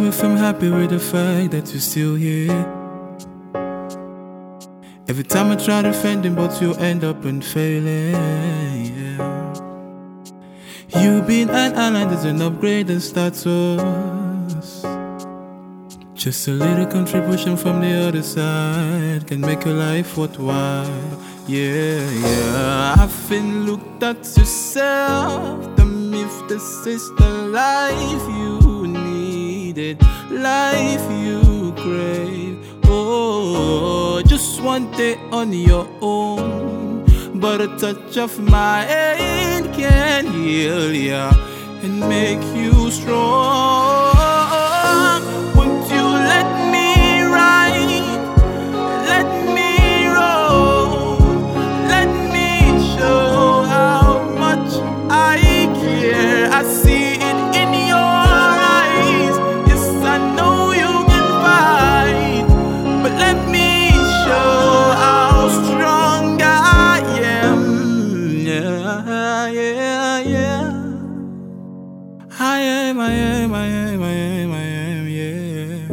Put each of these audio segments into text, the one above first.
know if I'm happy with the fact that you're still here. Every time I try defending, but you end up in failing. Yeah. You being an ally is an upgrade in status. Just a little contribution from the other side can make your life worthwhile. Yeah, yeah. I've been looked at yourself. Tell me if this is the life you needed, life you crave. Oh, just one day on your own, but a touch of my hand can heal ya and make you strong. Won't you let me ride? Let me roll. Let me show how much I care. I see it in your eyes. Yes, I know you can fight, but let me show how strong I am. Yeah, yeah, yeah. I am, yeah.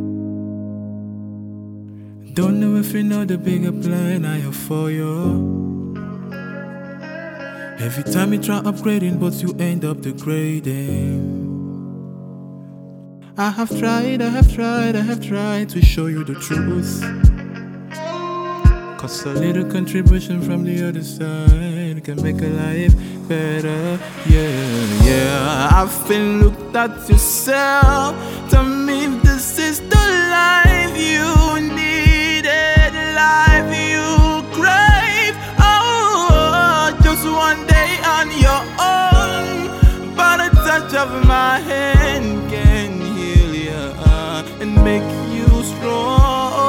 Don't know if you know the bigger plan I have for you. Every time you try upgrading, but you end up degrading. I have tried to show you the truth. Cause a little contribution from the other side can make a life better. Yeah, yeah. I've been looked at yourself. Tell me if this is the life you needed, life you crave. Oh, just one day on your own, but a touch of my hand can heal you and make you strong.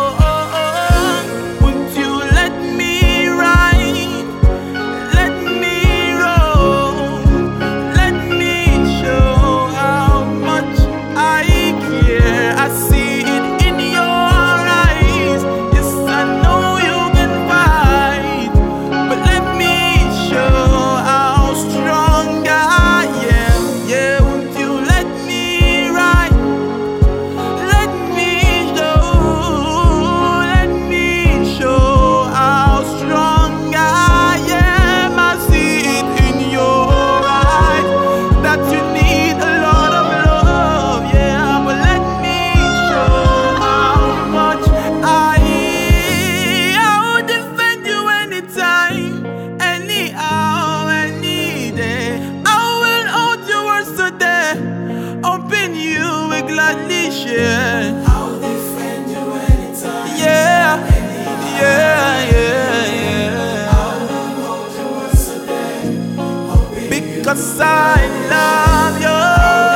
Gladly share. I'll defend you anytime. Yeah, yeah, yeah, yeah. I will hold you once a day. Because I love you.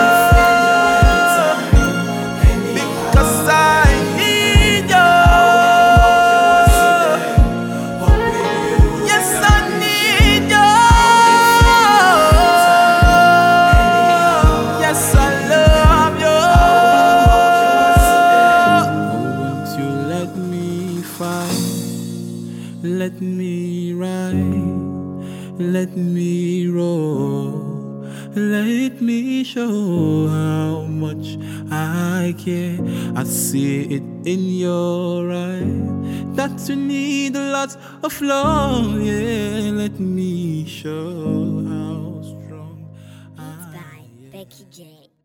Because I need you. Yes, I need you. Yes, I love you. Let me ride, let me roll, let me show how much I care. I see it in your eyes that you need a lot of love. Yeah, let me show how strong I am. Becky J.